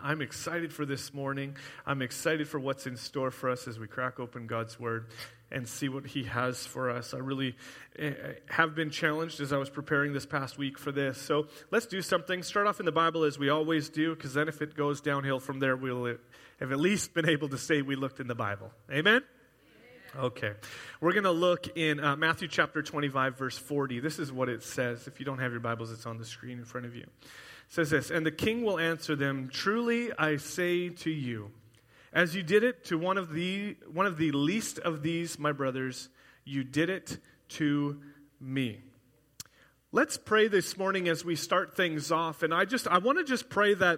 I'm excited for this morning. I'm excited for what's in store for us as we crack open God's Word and see what He has for us. I really have been challenged as I was preparing this past week for this. So let's do something. Start off in the Bible as we always do, because then if it goes downhill from there, we'll have at least been able to say we looked in the Bible. Amen? Okay. We're going to look in Matthew chapter 25, verse 40. This is what it says. If you don't have your Bibles, it's on the screen in front of you. It says this, "And the king will answer them, 'Truly I say to you, as you did it to one of the least of these, my brothers, you did it to me.'" Let's pray this morning as we start things off. And I want to just pray that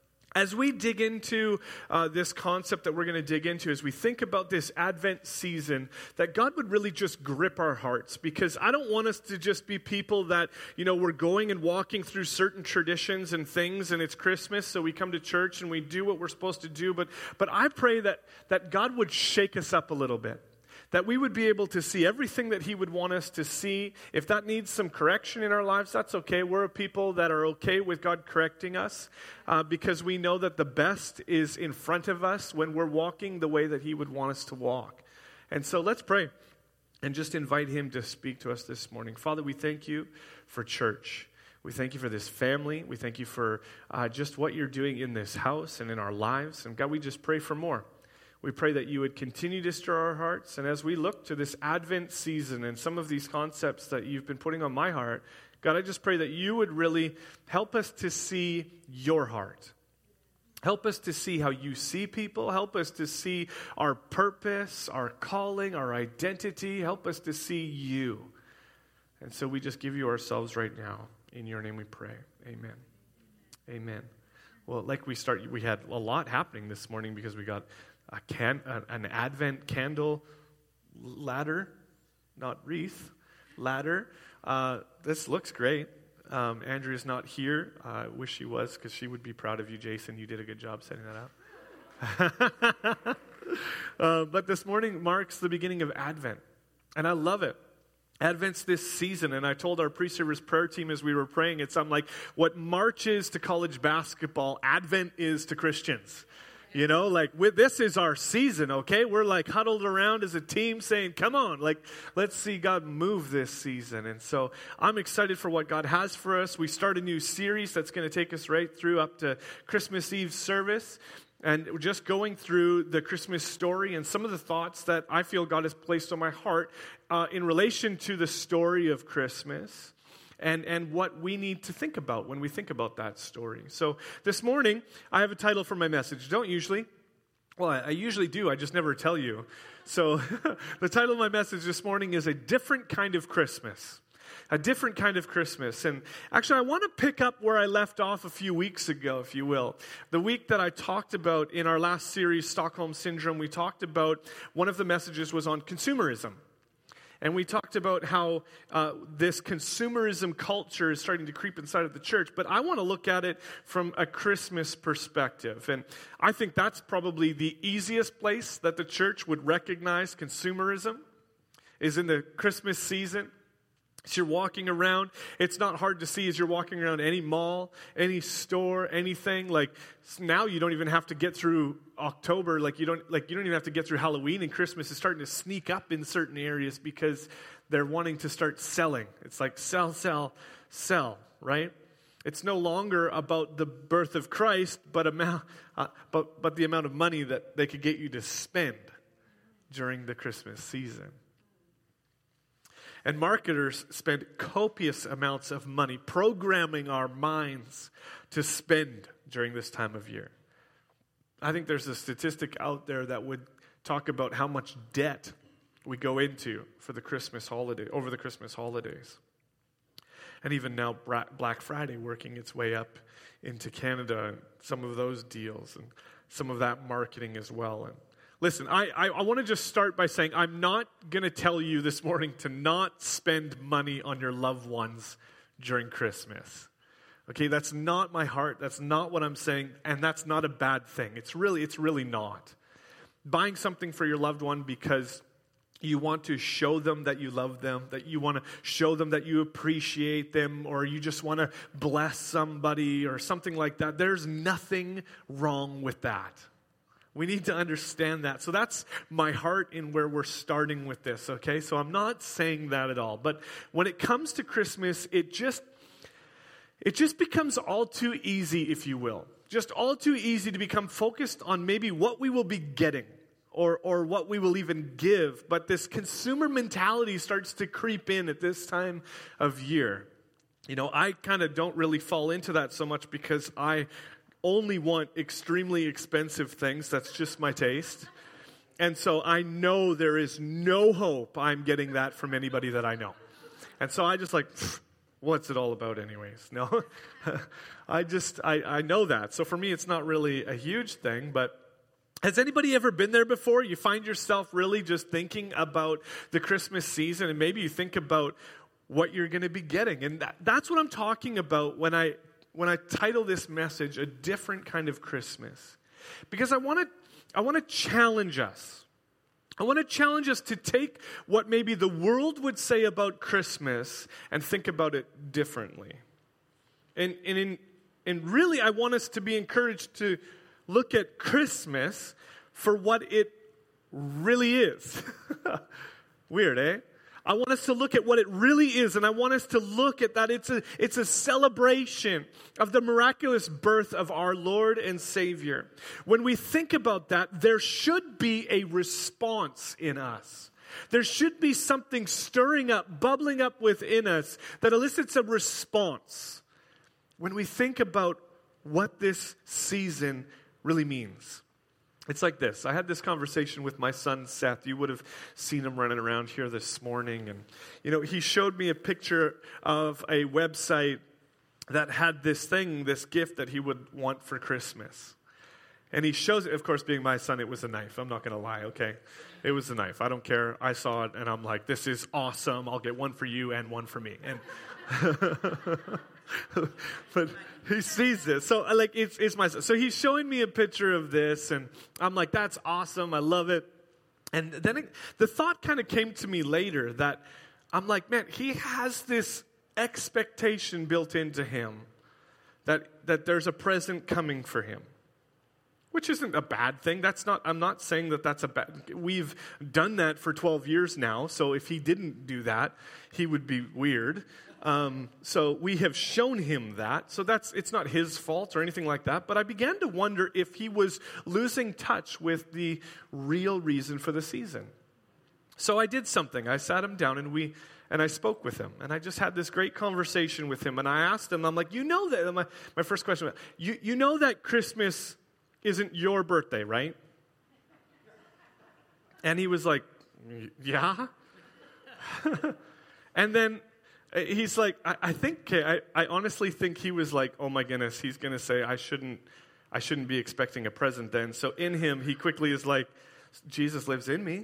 as we dig into this concept that we're going to dig into, as we think about this Advent season, that God would really just grip our hearts. Because I don't want us to just be people that, we're going and walking through certain traditions and things, and it's Christmas, so we come to church and we do what we're supposed to do. But I pray that God would shake us up a little bit. That we would be able to see everything that He would want us to see. If that needs some correction in our lives, that's okay. We're a people that are okay with God correcting us because we know that the best is in front of us when we're walking the way that He would want us to walk. And so let's pray and just invite Him to speak to us this morning. Father, we thank You for church. We thank You for this family. We thank You for just what You're doing in this house and in our lives. And God, we just pray for more. We pray that You would continue to stir our hearts. And as we look to this Advent season and some of these concepts that You've been putting on my heart, God, I just pray that You would really help us to see Your heart. Help us to see how You see people. Help us to see our purpose, our calling, our identity. Help us to see You. And so we just give You ourselves right now. In Your name we pray. Amen. Amen. Well, we had a lot happening this morning because we got an Advent candle ladder, not wreath, ladder. This looks great. Andrea's not here. I wish she was, because she would be proud of you, Jason. You did a good job setting that up. But this morning marks the beginning of Advent, and I love it. Advent's this season, and I told our pre-service prayer team as we were praying, it's something like what March is to college basketball, Advent is to Christians. This is our season, okay? We're huddled around as a team saying, come on, let's see God move this season. And so I'm excited for what God has for us. We start a new series that's going to take us right through up to Christmas Eve service. And we're just going through the Christmas story and some of the thoughts that I feel God has placed on my heart in relation to the story of Christmas. And what we need to think about when we think about that story. So this morning, I have a title for my message. Don't usually. Well, I usually do. I just never tell you. So the title of my message this morning is A Different Kind of Christmas. A different kind of Christmas. And actually, I want to pick up where I left off a few weeks ago, if you will. The week that I talked about in our last series, Stockholm Syndrome, we talked about, one of the messages was on consumerism. And we talked about how this consumerism culture is starting to creep inside of the church. But I want to look at it from a Christmas perspective. And I think that's probably the easiest place that the church would recognize consumerism is in the Christmas season. As you're walking around, it's not hard to see as you're walking around any mall, any store, anything. Now you don't even have to get through October. You don't even have to get through Halloween, and Christmas is starting to sneak up in certain areas because they're wanting to start selling. It's like sell, sell, sell, right? It's no longer about the birth of Christ, but the amount of money that they could get you to spend during the Christmas season. And marketers spend copious amounts of money programming our minds to spend during this time of year. I think there's a statistic out there that would talk about how much debt we go into for the Christmas holiday, over the Christmas holidays. And even now Black Friday working its way up into Canada, and some of those deals and some of that marketing as well. And listen, I want to just start by saying I'm not going to tell you this morning to not spend money on your loved ones during Christmas. Okay, that's not my heart. That's not what I'm saying, and that's not a bad thing. It's really not. Buying something for your loved one because you want to show them that you love them, that you want to show them that you appreciate them, or you just want to bless somebody or something like that. There's nothing wrong with that. We need to understand that. So that's my heart in where we're starting with this, okay? So I'm not saying that at all. But when it comes to Christmas, it just becomes all too easy, if you will. Just all too easy to become focused on maybe what we will be getting or what we will even give. But this consumer mentality starts to creep in at this time of year. You know, I kind of don't really fall into that so much because I only want extremely expensive things. That's just my taste. And so I know there is no hope I'm getting that from anybody that I know. And so I just like, what's it all about anyways? No, I know that. So for me, it's not really a huge thing, but has anybody ever been there before? You find yourself really just thinking about the Christmas season, and maybe you think about what you're going to be getting. And that's what I'm talking about when I title this message, A Different Kind of Christmas. Because I want to challenge us. I want to challenge us to take what maybe the world would say about Christmas and think about it differently. And really, I want us to be encouraged to look at Christmas for what it really is. Weird, eh? I want us to look at what it really is, and I want us to look at that it's a celebration of the miraculous birth of our Lord and Savior. When we think about that, there should be a response in us. There should be something stirring up, bubbling up within us that elicits a response when we think about what this season really means. It's like this. I had this conversation with my son, Seth. You would have seen him running around here this morning. And, you know, he showed me a picture of a website that had this gift that he would want for Christmas. And he shows it, of course, being my son, it was a knife. I'm not going to lie, okay? It was a knife. I don't care. I saw it, and I'm like, this is awesome. I'll get one for you and one for me. And but he sees this. So, like, it's my son. So he's showing me a picture of this, and I'm like, that's awesome. I love it. And then the thought kind of came to me later that I'm like, man, he has this expectation built into him that there's a present coming for him. Which isn't a bad thing. I'm not saying that that's a bad. We've done that for 12 years now. So if he didn't do that, he would be weird. So we have shown him that. So it's not his fault or anything like that. But I began to wonder if he was losing touch with the real reason for the season. So I did something. I sat him down and I spoke with him. And I just had this great conversation with him. And I asked him, I'm like, you know that, my first question was, you know that Christmas isn't your birthday, right? And he was like, yeah. And then he's like, I honestly think he was like, oh my goodness, he's going to say I shouldn't be expecting a present then. So in him, he quickly is like, Jesus lives in me.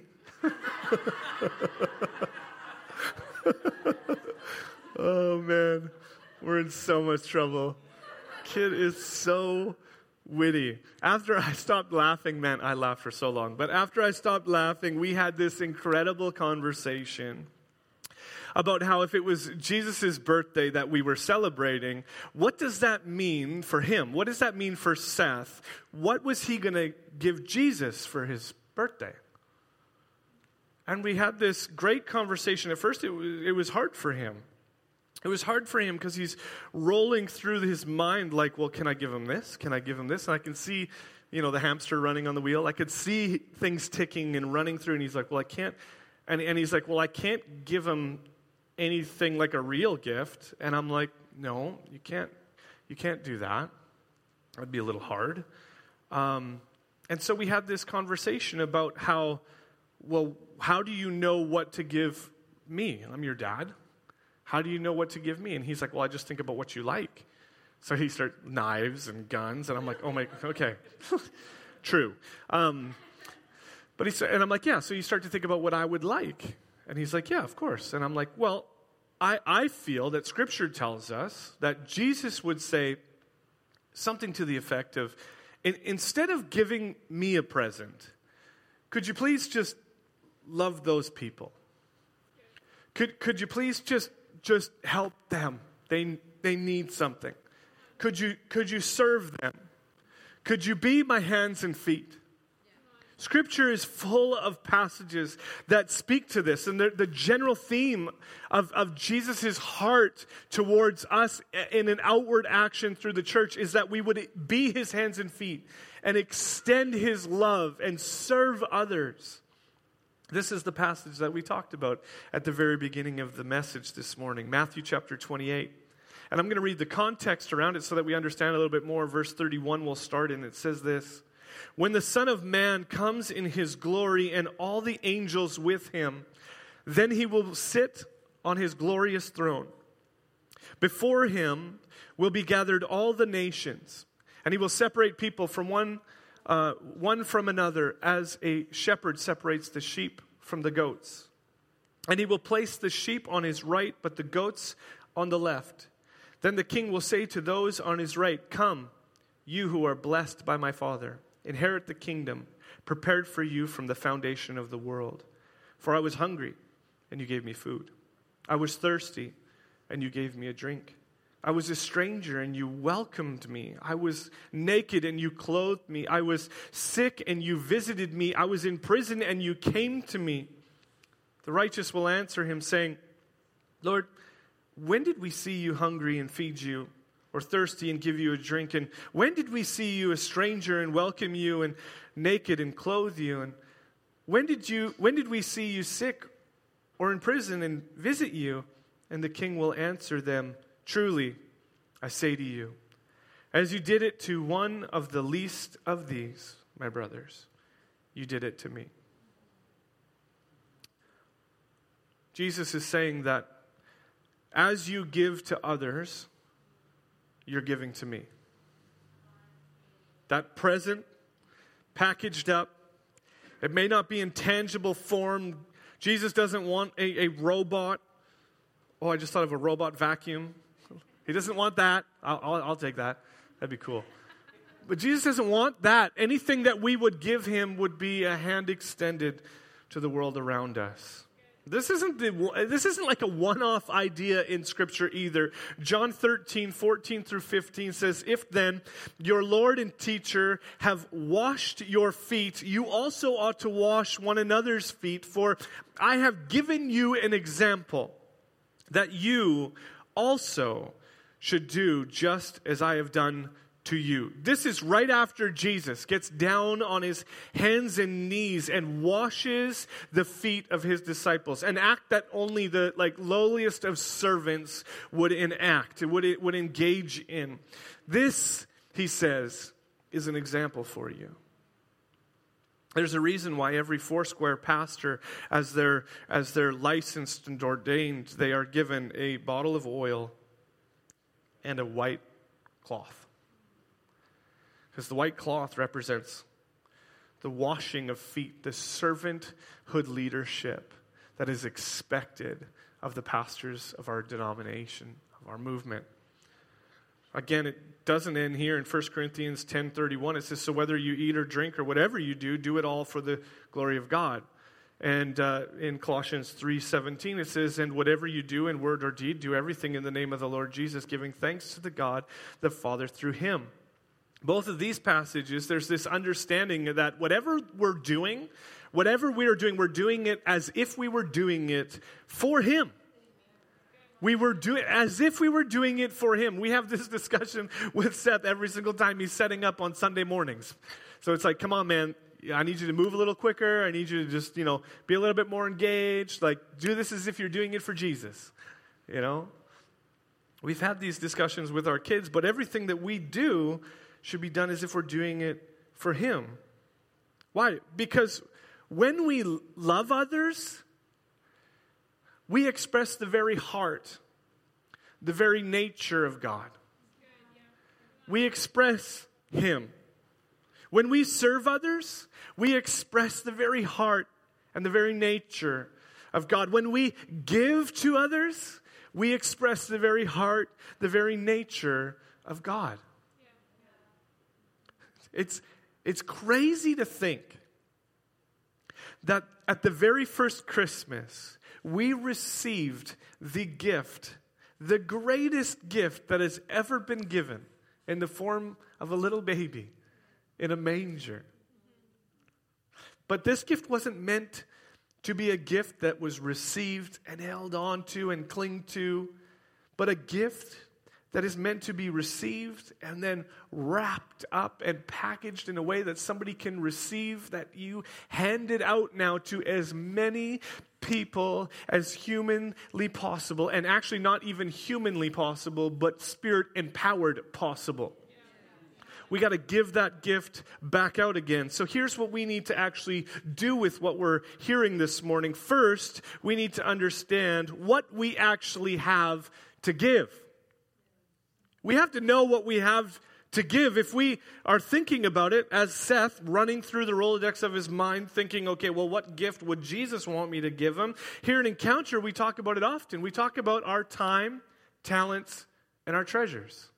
Oh man, we're in so much trouble. Kid is so witty. After I stopped laughing, man, I laughed for so long. But after I stopped laughing, we had this incredible conversation about how if it was Jesus' birthday that we were celebrating, what does that mean for him? What does that mean for Seth? What was he going to give Jesus for his birthday? And we had this great conversation. At first, it was hard for him. It was hard for him because he's rolling through his mind like, well, can I give him this? Can I give him this? And I can see, the hamster running on the wheel. I could see things ticking and running through. And he's like, well, I can't. And he's like, well, I can't give him anything like a real gift. And I'm like, no, you can't do that. That'd be a little hard. And so we had this conversation about how do you know what to give me? I'm your dad. How do you know what to give me? And he's like, well, I just think about what you like. So he starts knives and guns, and I'm like, oh my, okay, true. But and I'm like, yeah. So you start to think about what I would like, and he's like, yeah, of course. And I'm like, well, I feel that Scripture tells us that Jesus would say something to the effect of, instead of giving me a present, could you please just love those people. Could you please just help them? They need something. Could you serve them? Could you be my hands and feet? Scripture is full of passages that speak to this. And the general theme of Jesus' heart towards us in an outward action through the church is that we would be his hands and feet and extend his love and serve others. This is the passage that we talked about at the very beginning of the message this morning, Matthew chapter 28. And I'm going to read the context around it so that we understand a little bit more. Verse 31 will start, and it says this: "When the Son of Man comes in his glory and all the angels with him, then he will sit on his glorious throne. Before him will be gathered all the nations, and he will separate people from one from another, as a shepherd separates the sheep from the goats. And he will place the sheep on his right, but the goats on the left. Then the king will say to those on his right, 'Come, you who are blessed by my Father, inherit the kingdom prepared for you from the foundation of the world. For I was hungry, and you gave me food. I was thirsty, and you gave me a drink. I was a stranger, and you welcomed me. I was naked, and you clothed me. I was sick, and you visited me. I was in prison, and you came to me.' The righteous will answer him, saying, 'Lord, when did we see you hungry and feed you, or thirsty and give you a drink? And when did we see you a stranger and welcome you, and naked and clothe you? And when did we see you sick or in prison and visit you?' And the king will answer them, 'Truly, I say to you, as you did it to one of the least of these, my brothers, you did it to me.'" Jesus is saying that as you give to others, you're giving to me. That present, packaged up, it may not be in tangible form. Jesus doesn't want a robot. Oh, I just thought of a robot vacuum. He doesn't want that. I'll take that. That'd be cool. But Jesus doesn't want that. Anything that we would give him would be a hand extended to the world around us. This isn't like a one-off idea in Scripture either. John 13, 14 through 15 says, "If then your Lord and teacher have washed your feet, you also ought to wash one another's feet. For I have given you an example that you also should do just as I have done to you." This is right after Jesus gets down on his hands and knees and washes the feet of his disciples, an act that only the lowliest of servants would enact, would engage in. This, he says, is an example for you. There's a reason why every Foursquare pastor, as they're licensed and ordained, they are given a bottle of oil and a white cloth. Because the white cloth represents the washing of feet, the servanthood leadership that is expected of the pastors of our denomination, of our movement. Again, it doesn't end here in 1 Corinthians 10:31. It says, "So whether you eat or drink or whatever you do, do it all for the glory of God." And in Colossians 3:17, it says, "And whatever you do in word or deed, do everything in the name of the Lord Jesus, giving thanks to the God the Father through him." Both of these passages, there's this understanding that whatever we are doing, we're doing it as if we were doing it for him. We were doing as if we were doing it for him. We have this discussion with Seth every single time he's setting up on Sunday mornings. So it's like, come on, man, I need you to move a little quicker. I need you to just, be a little bit more engaged. Do this as if you're doing it for Jesus, We've had these discussions with our kids, but everything that we do should be done as if we're doing it for him. Why? Because when we love others, we express the very heart, the very nature of God. We express him. When we serve others, we express the very heart and the very nature of God. When we give to others, we express the very heart, the very nature of God. It's crazy to think that at the very first Christmas, we received the gift, the greatest gift that has ever been given, in the form of a little baby in a manger. But this gift wasn't meant to be a gift that was received and held on to and cling to, but a gift that is meant to be received and then wrapped up and packaged in a way that somebody can receive, that you hand it out now to as many people as humanly possible, and actually not even humanly possible, but spirit-empowered possible. We got to give that gift back out again. So here's what we need to actually do with what we're hearing this morning. First, we need to understand what we actually have to give. We have to know what we have to give. If we are thinking about it as Seth, running through the Rolodex of his mind, thinking, okay, well, what gift would Jesus want me to give him? Here in Encounter, we talk about it often. We talk about our time, talents, and our treasures.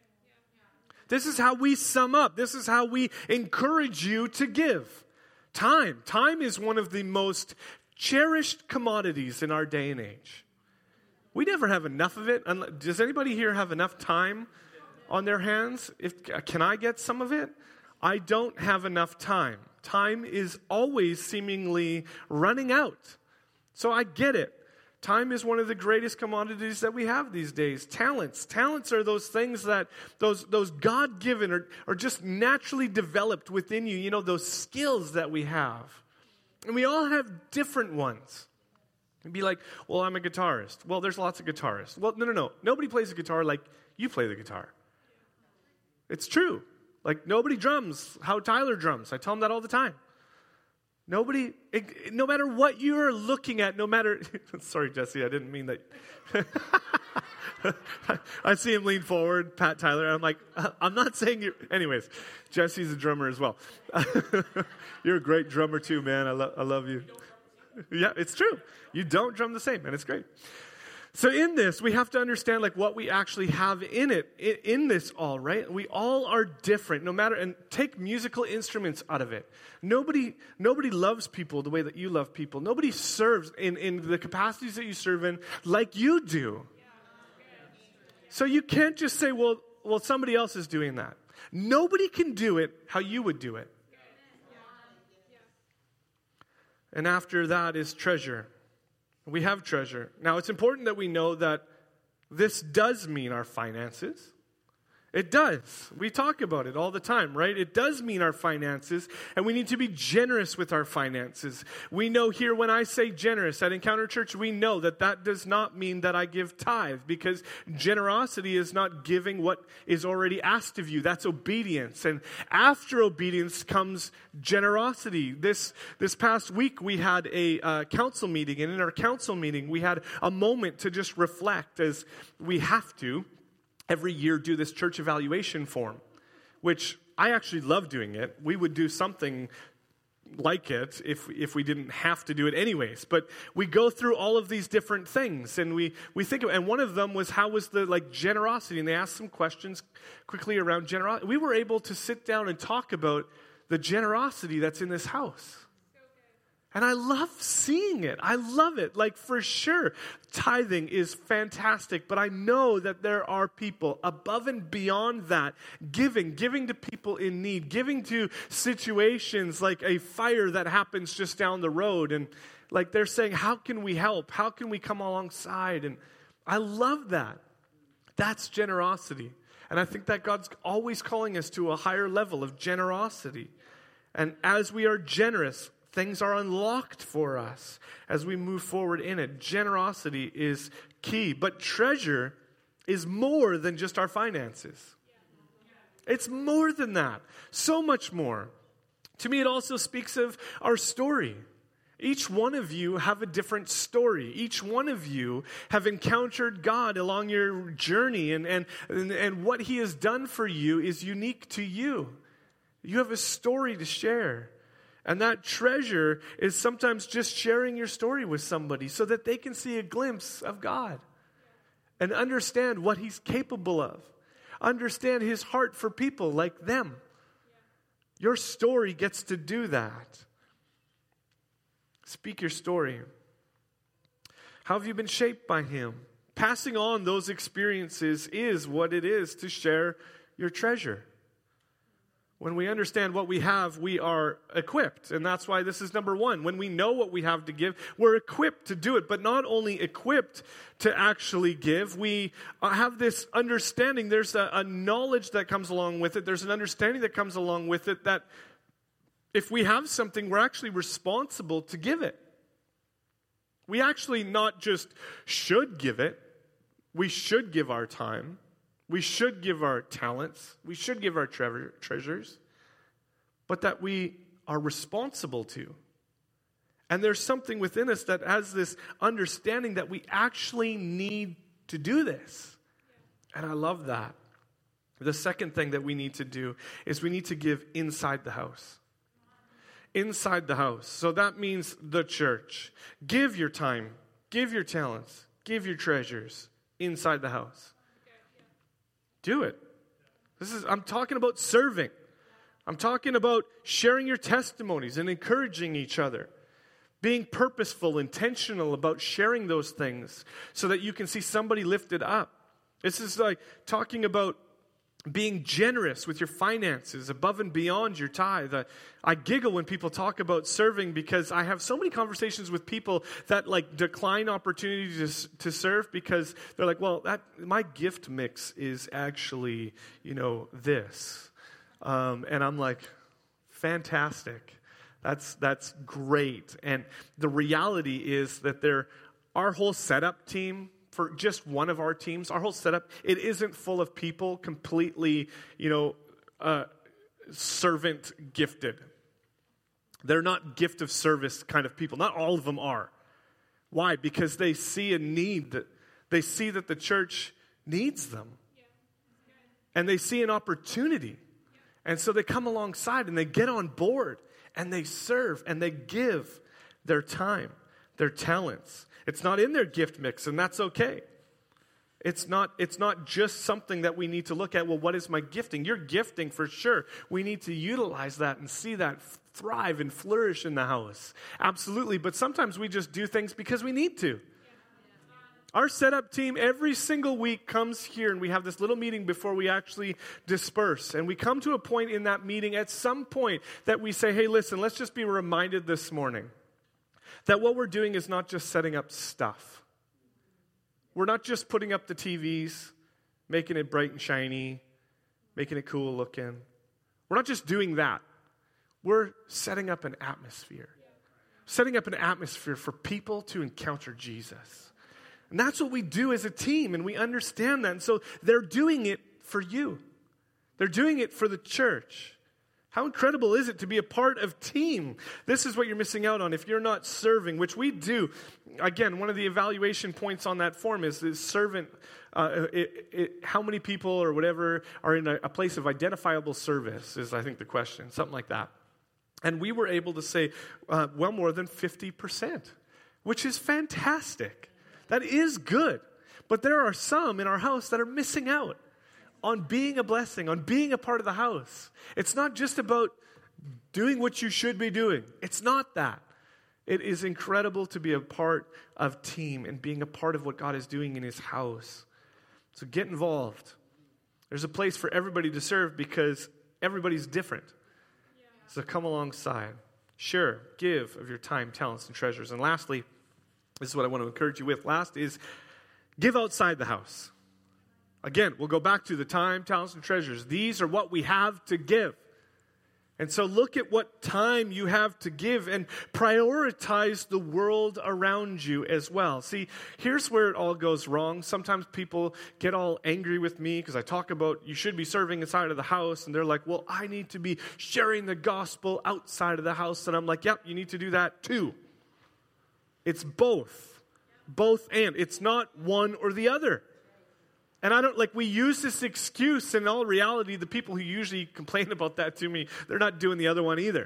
This is how we sum up. This is how we encourage you to give. Time. Time is one of the most cherished commodities in our day and age. We never have enough of it. Does anybody here have enough time on their hands? Can I get some of it? I don't have enough time. Time is always seemingly running out. So I get it. Time is one of the greatest commodities that we have these days. Talents. Talents are those things that, those God-given are just naturally developed within you. You know, those skills that we have. And we all have different ones. You'd be like, well, I'm a guitarist. Well, there's lots of guitarists. Well, no. Nobody plays the guitar like you play the guitar. It's true. Like, nobody drums how Tyler drums. I tell him that all the time. Nobody, no matter what you're looking at, no matter, sorry, Jesse, I didn't mean that. I see him lean forward, pat Tyler, and I'm like, I'm not saying you, anyways, Jesse's a drummer as well. You're a great drummer too, man. I love you. Yeah, it's true. You don't drum the same, and it's great. So in this, we have to understand like what we actually have in it, in this all, right? We all are different, no matter, and take musical instruments out of it. Nobody loves people the way that you love people. Nobody serves in the capacities that you serve in like you do. So you can't just say, well, somebody else is doing that. Nobody can do it how you would do it. And after that is treasure. We have treasure. Now, it's important that we know that this does mean our finances. It does. We talk about it all the time, right? It does mean our finances, and we need to be generous with our finances. We know here when I say generous at Encounter Church, we know that that does not mean that I give tithe, because generosity is not giving what is already asked of you. That's obedience. And after obedience comes generosity. This past week, we had a council meeting, and in our council meeting, we had a moment to just reflect, as we have to every year do this church evaluation form, which I actually love doing it. We would do something like it if we didn't have to do it anyways. But we go through all of these different things, and we think of, and one of them was, how was the generosity? And they asked some questions quickly around generosity. We were able to sit down and talk about the generosity that's in this house. And I love seeing it. I love it. Like, for sure, tithing is fantastic. But I know that there are people above and beyond that, giving to people in need, giving to situations like a fire that happens just down the road. And like, they're saying, how can we help? How can we come alongside? And I love that. That's generosity. And I think that God's always calling us to a higher level of generosity. And as we are generous, things are unlocked for us as we move forward in it. Generosity is key. But treasure is more than just our finances. It's more than that. So much more. To me, it also speaks of our story. Each one of you have a different story. Each one of you have encountered God along your journey, and what He has done for you is unique to you. You have a story to share. And that treasure is sometimes just sharing your story with somebody so that they can see a glimpse of God and understand what He's capable of. Understand His heart for people like them. Your story gets to do that. Speak your story. How have you been shaped by Him? Passing on those experiences is what it is to share your treasure. When we understand what we have, we are equipped. And that's why this is number one. When we know what we have to give, we're equipped to do it. But not only equipped to actually give, we have this understanding. There's a knowledge that comes along with it. There's an understanding that comes along with it that if we have something, we're actually responsible to give it. We actually not just should give it. We should give our time. We should give our talents. We should give our treasures. But that we are responsible to. And there's something within us that has this understanding that we actually need to do this. And I love that. The second thing that we need to do is we need to give inside the house. Inside the house. So that means the church. Give your time. Give your talents. Give your treasures inside the house. Do it. I'm talking about serving. I'm talking about sharing your testimonies and encouraging each other. Being purposeful, intentional about sharing those things so that you can see somebody lifted up. This is like talking about being generous with your finances above and beyond your tithe. I giggle when people talk about serving because I have so many conversations with people that like decline opportunities to serve because they're like, well, my gift mix is actually, this. And I'm like, fantastic. That's great. And the reality is that our whole setup team, for just one of our teams, our whole setup, it isn't full of people completely, servant gifted. They're not gift of service kind of people. Not all of them are. Why? Because they see a need. They see that the church needs them. And they see an opportunity. And so they come alongside and they get on board and they serve and they give their time, their talents. It's not in their gift mix, and that's okay. It's not just something that we need to look at, well, what is my gifting? Your gifting, for sure. We need to utilize that and see that thrive and flourish in the house. Absolutely, but sometimes we just do things because we need to. Our setup team every single week comes here and we have this little meeting before we actually disperse. And we come to a point in that meeting at some point that we say, hey, listen, let's just be reminded this morning that what we're doing is not just setting up stuff. We're not just putting up the TVs, making it bright and shiny, making it cool looking. We're not just doing that. We're setting up an atmosphere. Setting up an atmosphere for people to encounter Jesus. And that's what we do as a team, and we understand that. And so they're doing it for you. They're doing it for the church. How incredible is it to be a part of team? This is what you're missing out on if you're not serving, which we do. Again, one of the evaluation points on that form is servant, how many people or whatever are in a place of identifiable service is, I think, the question, something like that. And we were able to say, well, more than 50%, which is fantastic. That is good. But there are some in our house that are missing out on being a blessing, on being a part of the house. It's not just about doing what you should be doing. It's not that. It is incredible to be a part of team and being a part of what God is doing in His house. So get involved. There's a place for everybody to serve because everybody's different. So come alongside. Sure, give of your time, talents, and treasures. And lastly, this is what I want to encourage you with. Last is give outside the house. Again, we'll go back to the time, talents, and treasures. These are what we have to give. And so look at what time you have to give and prioritize the world around you as well. See, here's where it all goes wrong. Sometimes people get all angry with me because I talk about you should be serving inside of the house. And they're like, well, I need to be sharing the gospel outside of the house. And I'm like, yep, you need to do that too. It's both. Both and. It's not one or the other. And we use this excuse. In all reality, the people who usually complain about that to me, they're not doing the other one either.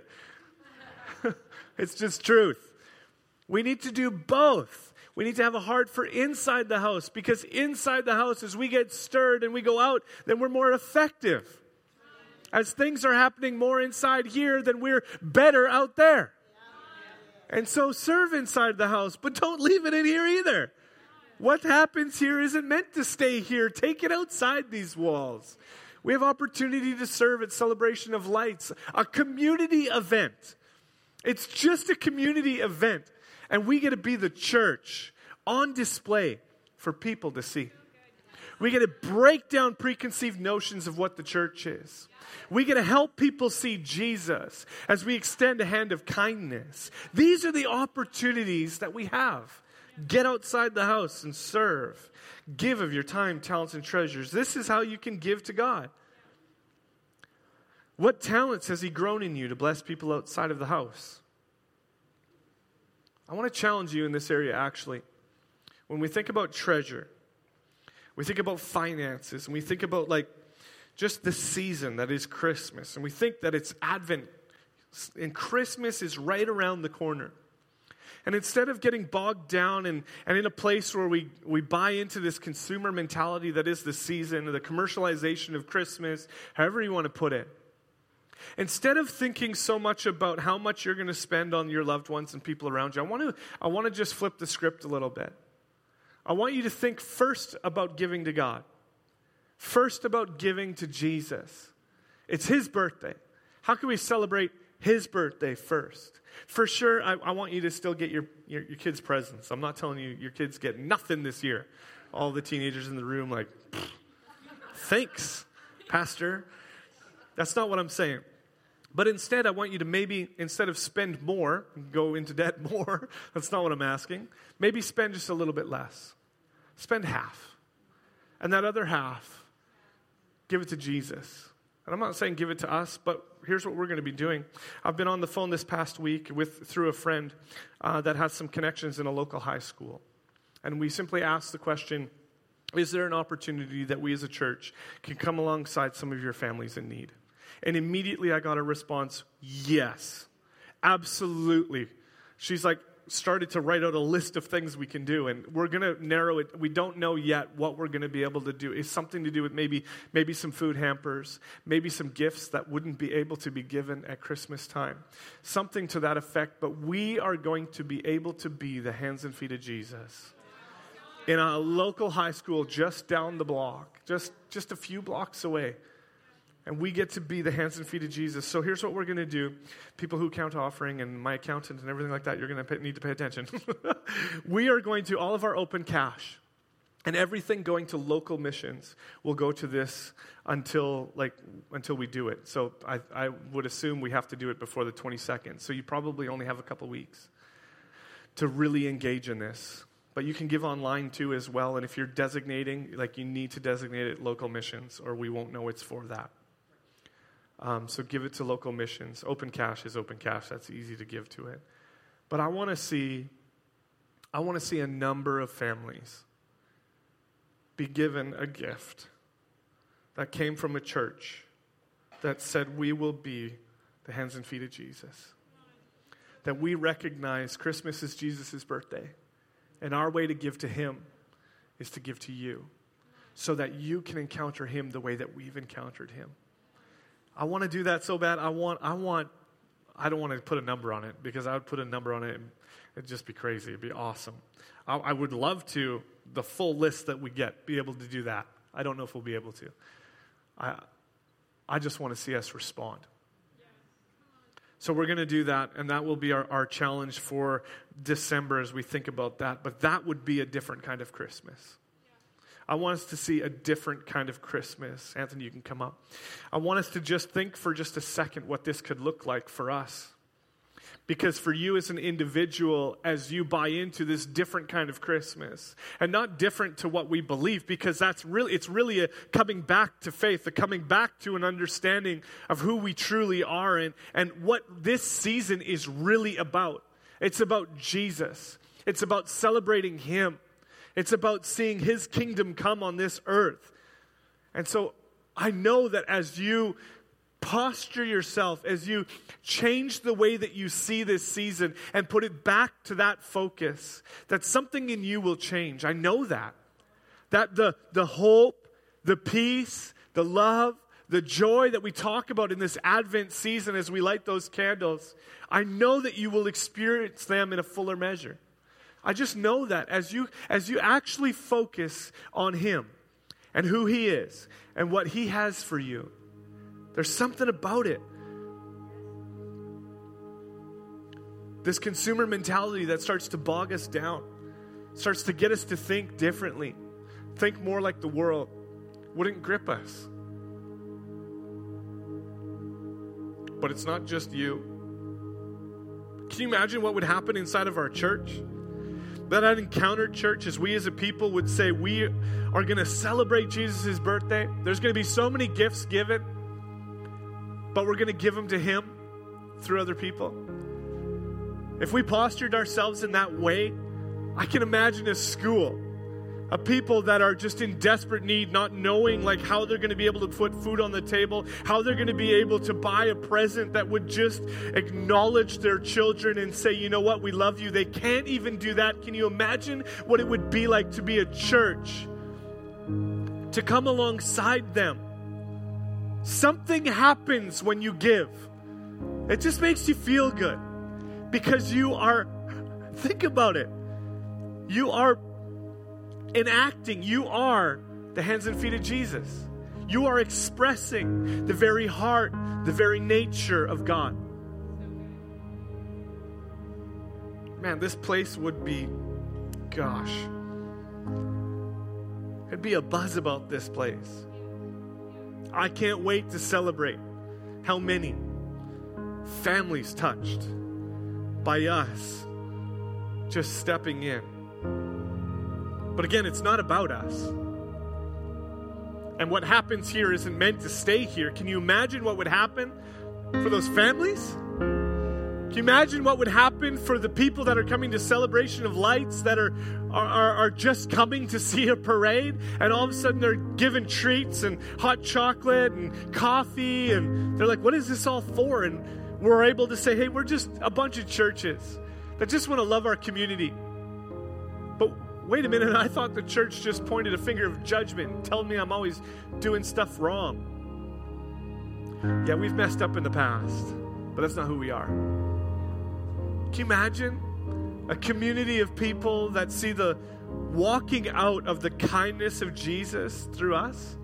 It's just truth. We need to do both. We need to have a heart for inside the house, because inside the house, as we get stirred and we go out, then we're more effective. As things are happening more inside here, then we're better out there. And so serve inside the house, but don't leave it in here either. What happens here isn't meant to stay here. Take it outside these walls. We have opportunity to serve at Celebration of Lights, a community event. It's just a community event. And we get to be the church on display for people to see. We get to break down preconceived notions of what the church is. We get to help people see Jesus as we extend a hand of kindness. These are the opportunities that we have. Get outside the house and serve. Give of your time, talents, and treasures. This is how you can give to God. What talents has He grown in you to bless people outside of the house? I want to challenge you in this area, actually. When we think about treasure, we think about finances, and we think about just the season that is Christmas, and we think that it's Advent, and Christmas is right around the corner. And instead of getting bogged down and in a place where we buy into this consumer mentality that is the season, the commercialization of Christmas, however you want to put it, instead of thinking so much about how much you're going to spend on your loved ones and people around you, I want to just flip the script a little bit. I want you to think first about giving to God. First about giving to Jesus. It's His birthday. How can we celebrate His birthday first? For sure, I want you to still get your kids' presents. I'm not telling you your kids get nothing this year. All the teenagers in the room thanks, Pastor. That's not what I'm saying. But instead, I want you to maybe, instead of spend more, go into debt more, that's not what I'm asking. Maybe spend just a little bit less. Spend half. And that other half, give it to Jesus. And I'm not saying give it to us, but here's what we're going to be doing. I've been on the phone this past week through a friend that has some connections in a local high school. And we simply asked the question, is there an opportunity that we as a church can come alongside some of your families in need? And immediately I got a response, yes, absolutely. She's started to write out a list of things we can do, and we're going to narrow it. We don't know yet what we're going to be able to do. It's something to do with maybe some food hampers, maybe some gifts that wouldn't be able to be given at Christmas time. Something to that effect, but we are going to be able to be the hands and feet of Jesus in a local high school just down the block, just a few blocks away. And we get to be the hands and feet of Jesus. So here's what we're going to do. People who count offering and my accountant and everything like that, you're going to need to pay attention. We are going to, all of our open cash and everything going to local missions will go to this until we do it. So I would assume we have to do it before the 22nd. So you probably only have a couple weeks to really engage in this. But you can give online too as well. And if you're designating, you need to designate it local missions or we won't know it's for that. So give it to local missions. Open cash is open cash. That's easy to give to it. But I want to see a number of families be given a gift that came from a church that said we will be the hands and feet of Jesus. That we recognize Christmas is Jesus' birthday. And our way to give to Him is to give to you so that you can encounter Him the way that we've encountered Him. I want to do that so bad. I don't want to put a number on it because I would put a number on it and it'd just be crazy. It'd be awesome. I would love to, the full list that we get, be able to do that. I don't know if we'll be able to. I just want to see us respond. So we're going to do that, and that will be our challenge for December as we think about that. But that would be a different kind of Christmas. I want us to see a different kind of Christmas. Anthony, you can come up. I want us to just think for just a second what this could look like for us. Because for you as an individual, as you buy into this different kind of Christmas, and not different to what we believe, because it's really a coming back to faith, a coming back to an understanding of who we truly are and what this season is really about. It's about Jesus. It's about celebrating Him. It's about seeing His kingdom come on this earth. And so I know that as you posture yourself, as you change the way that you see this season and put it back to that focus, that something in you will change. I know that. That the hope, the peace, the love, the joy that we talk about in this Advent season as we light those candles, I know that you will experience them in a fuller measure. I just know that as you actually focus on Him and who He is and what He has for you, there's something about it. This consumer mentality that starts to bog us down, starts to get us to think differently, think more like the world, wouldn't grip us. But it's not just you. Can you imagine what would happen inside of our church? That I'd encountered church as we as a people would say, we are going to celebrate Jesus' birthday. There's going to be so many gifts given, but we're going to give them to Him through other people. If we postured ourselves in that way, I can imagine a school of people that are just in desperate need, not knowing like how they're going to be able to put food on the table, how they're going to be able to buy a present that would just acknowledge their children and say, you know what, we love you. They can't even do that. Can you imagine what it would be like to be a church, to come alongside them? Something happens when you give. It just makes you feel good because you are, think about it, you are enacting, you are the hands and feet of Jesus. You are expressing the very heart, the very nature of God. Man, this place would be, gosh, it'd be a buzz about this place. I can't wait to celebrate how many families touched by us just stepping in. But again, it's not about us. And what happens here isn't meant to stay here. Can you imagine what would happen for those families? Can you imagine what would happen for the people that are coming to Celebration of Lights, that are just coming to see a parade, and all of a sudden they're given treats and hot chocolate and coffee, and they're like, what is this all for? And we're able to say, hey, we're just a bunch of churches that just want to love our community. But wait a minute, I thought the church just pointed a finger of judgment and told me I'm always doing stuff wrong. Yeah, we've messed up in the past, but that's not who we are. Can you imagine a community of people that see the walking out of the kindness of Jesus through us?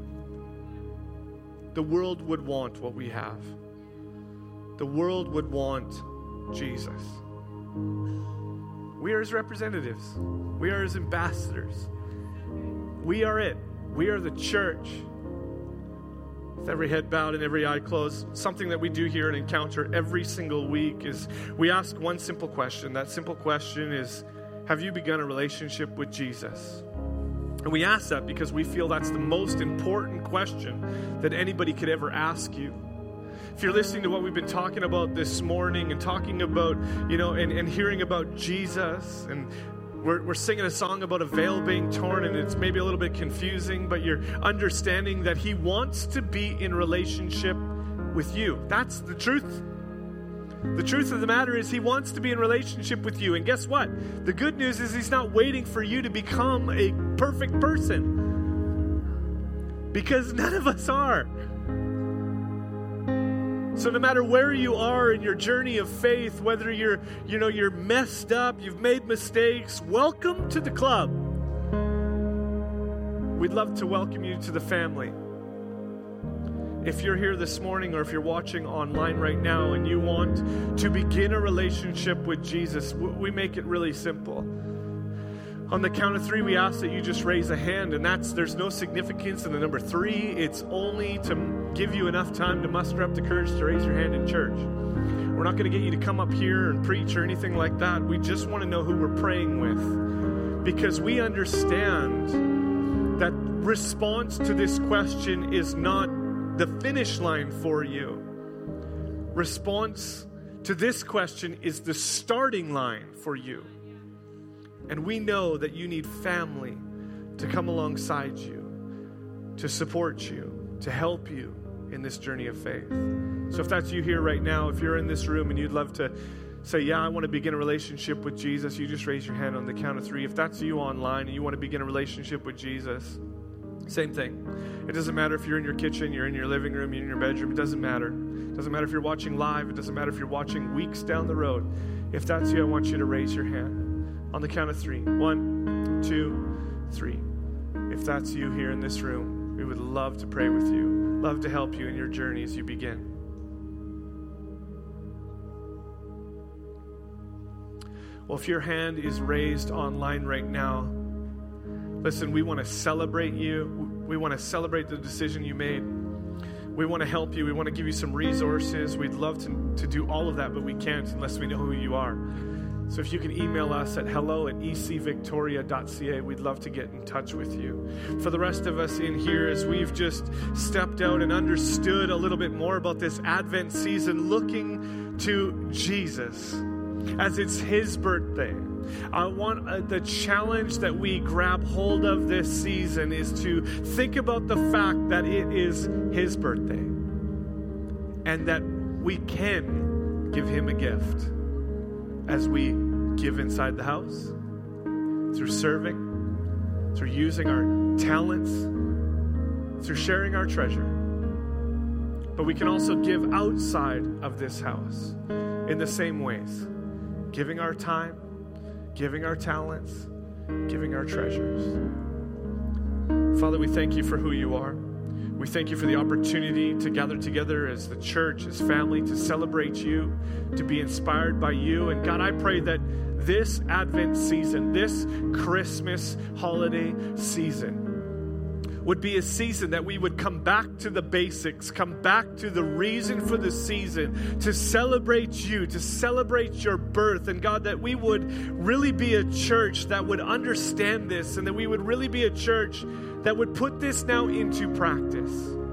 The world would want what we have. The world would want Jesus. We are His representatives. We are His ambassadors. We are it. We are the church. With every head bowed and every eye closed, something that we do here at Encounter every single week is we ask one simple question. That simple question is, have you begun a relationship with Jesus? And we ask that because we feel that's the most important question that anybody could ever ask you. If you're listening to what we've been talking about this morning and talking about, and hearing about Jesus, and we're singing a song about a veil being torn, and it's maybe a little bit confusing, but you're understanding that He wants to be in relationship with you. That's the truth. The truth of the matter is He wants to be in relationship with you. And guess what? The good news is He's not waiting for you to become a perfect person, because none of us are. So no matter where you are in your journey of faith, whether you're messed up, you've made mistakes, welcome to the club. We'd love to welcome you to the family. If you're here this morning, or if you're watching online right now and you want to begin a relationship with Jesus, we make it really simple. On the count of 3, we ask that you just raise a hand, and there's no significance in the number 3. It's only to give you enough time to muster up the courage to raise your hand in church. We're not going to get you to come up here and preach or anything like that. We just want to know who we're praying with, because we understand that response to this question is not the finish line for you. Response to this question is the starting line for you. And we know that you need family to come alongside you, to support you, to help you in this journey of faith. So if that's you here right now, if you're in this room and you'd love to say, yeah, I want to begin a relationship with Jesus, you just raise your hand on the count of 3. If that's you online and you want to begin a relationship with Jesus, Same thing. It doesn't matter if you're in your kitchen, you're in your living room, you're in your bedroom. It doesn't matter. It doesn't matter if you're watching live. It doesn't matter if you're watching weeks down the road. If that's you, I want you to raise your hand on the count of 3. 1, 2, 3. If that's you here in this room, we would love to pray with you, love to help you in your journey as you begin. Well, if your hand is raised online right now, listen, we want to celebrate you. We want to celebrate the decision you made. We want to help you. We want to give you some resources. We'd love to do all of that, but we can't unless we know who you are. So if you can email us at hello@ecvictoria.ca, we'd love to get in touch with you. For the rest of us in here, as we've just stepped out and understood a little bit more about this Advent season, looking to Jesus as it's His birthday, I want the challenge that we grab hold of this season is to think about the fact that it is His birthday and that we can give Him a gift as we give inside the house, through serving, through using our talents, through sharing our treasure. But we can also give outside of this house in the same ways, giving our time, giving our talents, giving our treasures. Father, we thank you for who you are. We thank you for the opportunity to gather together as the church, as family, to celebrate you, to be inspired by you. And God, I pray that this Advent season, this Christmas holiday season, would be a season that we would come back to the basics, come back to the reason for the season, to celebrate you, to celebrate your birth. And God, that we would really be a church that would understand this, and that we would really be a church that would put this now into practice.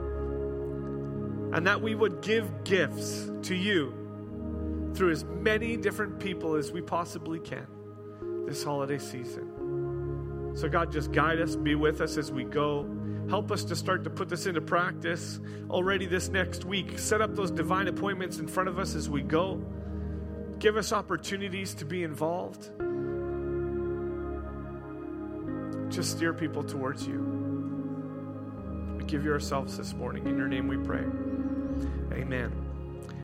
And that we would give gifts to you through as many different people as we possibly can this holiday season. So God, just guide us, be with us as we go. Help us to start to put this into practice already this next week. Set up those divine appointments in front of us as we go. Give us opportunities to be involved. Just steer people towards you. We give you ourselves this morning. In your name we pray. Amen.